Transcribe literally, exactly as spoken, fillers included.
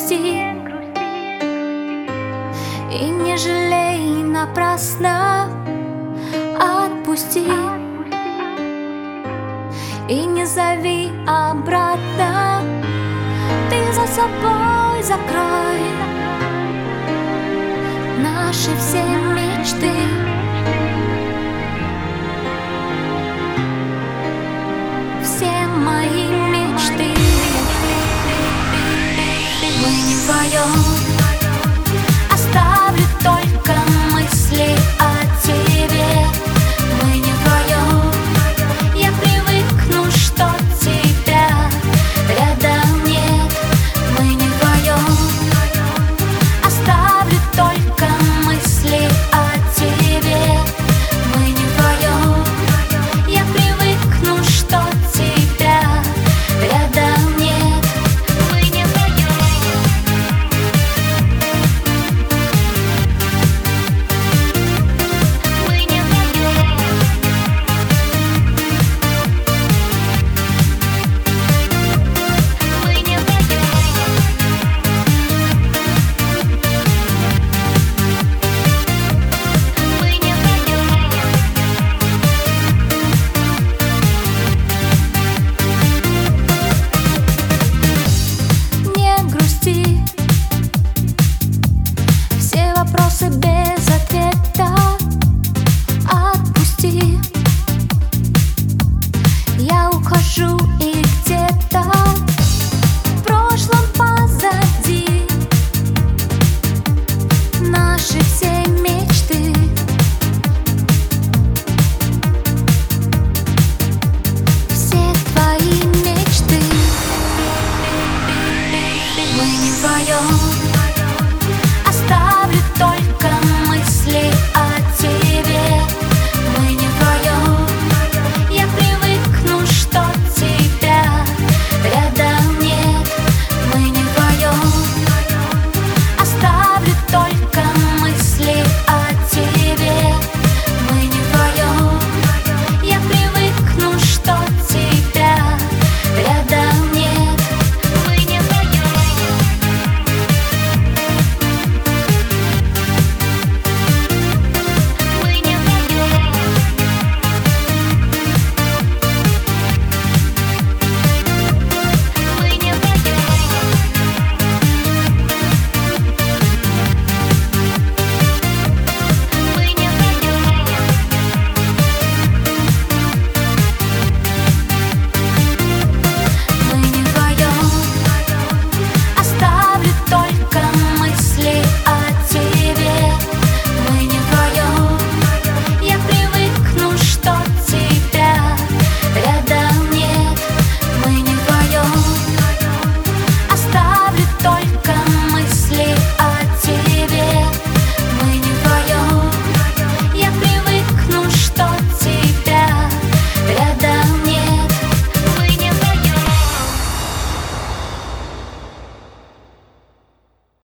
грусти и не жалей напрасно. Отпусти и не зови обратно. Ты за собой закрой наши все мечты. Все мои мечты. Мы не вдвоем. Оставлю только мысли о тебе. Мы не вдвоем. Я привыкну, что тебя рядом нет. Мы не вдвоем. Оставлю только мысли о тебе. Мы не вдвоем. Я привыкну, что тебя рядом нет. Мы не вдвоем. Мы не вдвоем. Мы не вдвоем. Мы не вдвоем. Не грусти, все вопросы без ответа. Отпусти.